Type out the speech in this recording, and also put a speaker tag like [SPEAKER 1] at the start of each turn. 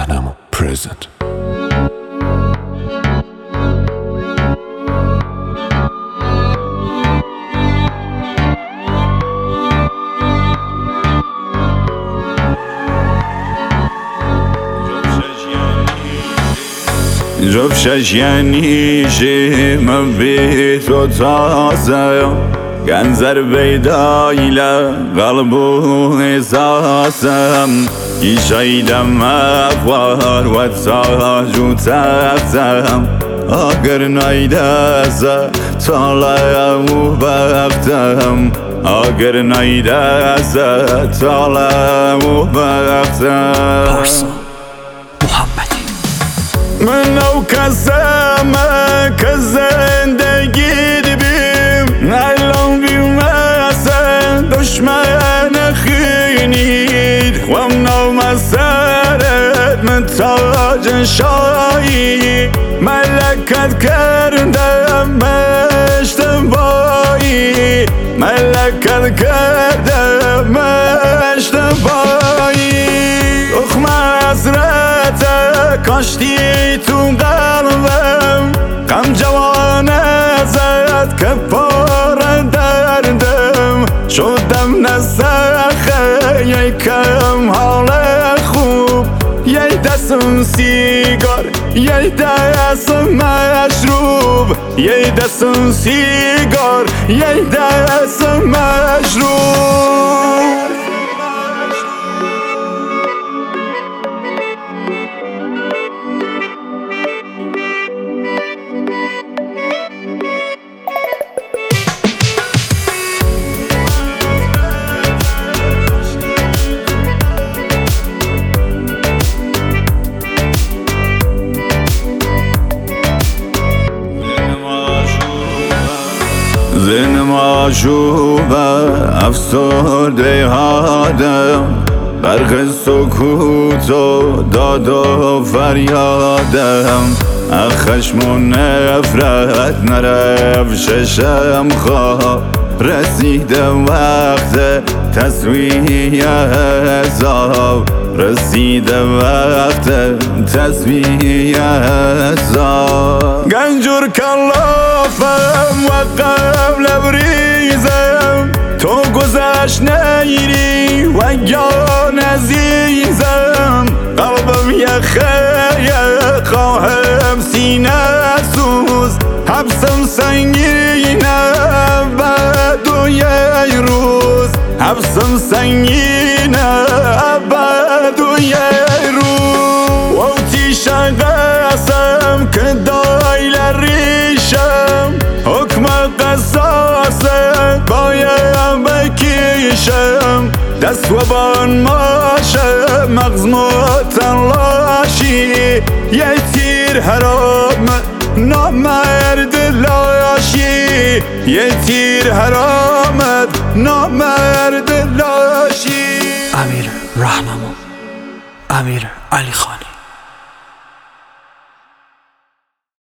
[SPEAKER 1] Rahnamo present.
[SPEAKER 2] جفشش یعنی شیم بیت و تازه گنزر بیدایله قلبو احساسم ایشایدم اخوار و تاجو تختم اگر نیدازه طالعو بختم اگر نیدازه طالعو بختم منو کسمه که زندگی بیم الان بیمسن دشمن خینید خوام نام سرت من تاج شایی ملکت کردم اشتباهی ملکت کردم اشتباهی اخم حسرت کاشتی تو قلبم غم جوان ازت که پر دردم شدم نسخه یکم حال خوب یه دستم سیگار یه دستم مشروب یه دستم سیگار یه دستم مشروب زن معشوقه افسرده آدم برق سکوت و داد و فریادم خشم و نفرت نرفششم خواه رسیده وقت تصویه حساب رسیده وقت تصویه حساب گنجور کلافم و قبل بریزم تو گذشت نیری و یا نزیزم قلبم یخه خواهم سینه سوز حبسم سنگینه بعد و یه روز حبسم سنگینه بعد و یه روز و تیشه قسم که دایل ریشم حکم قصاصه باید بکیشم دست و بان ماشه مغز متلاشی یه تیر حرام نامرد لاشی یه تیر حرامت نامرد لاشی
[SPEAKER 3] امیر راهنما امیر علی خانی